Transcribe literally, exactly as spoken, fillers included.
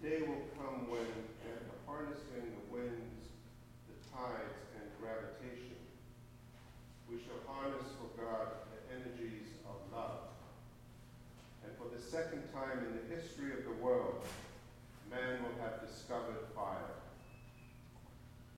the day will come when, after harnessing the winds, the tides, and gravitation, we shall harness for God the energies of love. And for the second time in the history of the world, man will have discovered